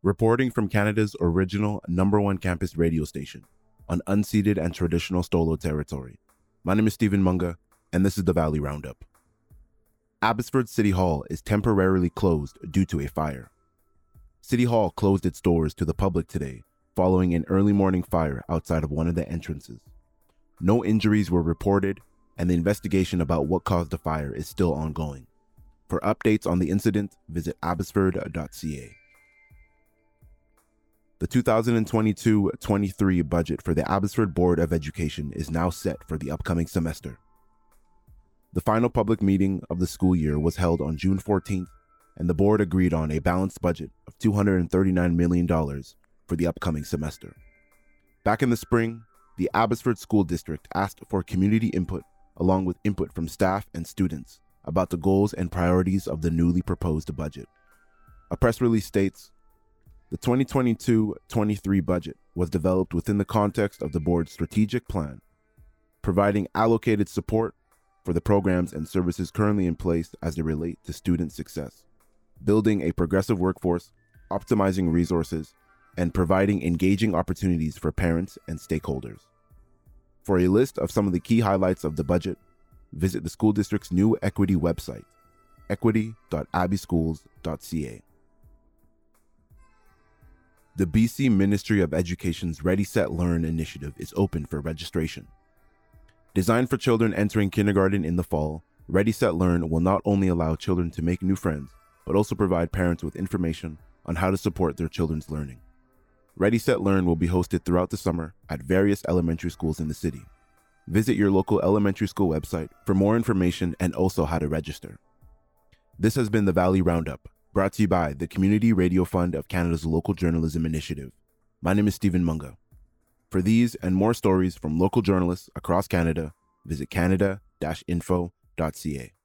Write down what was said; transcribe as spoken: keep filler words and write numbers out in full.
reporting from Canada's original number one campus radio station on unceded and traditional Stolo territory. My name is Stephen Munga, and this is the Valley Roundup. Abbotsford City Hall is temporarily closed due to a fire. City Hall closed its doors to the public today following an early morning fire outside of one of the entrances. No injuries were reported, and the investigation about what caused the fire is still ongoing. For updates on the incident, visit abbotsford dot c a. The two thousand twenty-two twenty-three budget for the Abbotsford Board of Education is now set for the upcoming semester. The final public meeting of the school year was held on June fourteenth, and the board agreed on a balanced budget of two hundred thirty-nine million dollars for the upcoming semester. Back in the spring, the Abbotsford School District asked for community input along with input from staff and students about the goals and priorities of the newly proposed budget. A press release states, "The twenty twenty-two twenty-three budget was developed within the context of the board's strategic plan, providing allocated support for the programs and services currently in place as they relate to student success, building a progressive workforce, optimizing resources, and providing engaging opportunities for parents and stakeholders." For a list of some of the key highlights of the budget, visit the school district's new equity website, equity dot abbey schools dot c a. The B C Ministry of Education's Ready Set Learn initiative is open for registration. Designed for children entering kindergarten in the fall, Ready Set Learn will not only allow children to make new friends, but also provide parents with information on how to support their children's learning. Ready Set Learn will be hosted throughout the summer at various elementary schools in the city. Visit your local elementary school website for more information and also how to register. This has been the Valley Roundup, brought to you by the Community Radio Fund of Canada's Local Journalism Initiative. My name is Stephen Munga. For these and more stories from local journalists across Canada, visit canada dash info dot c a.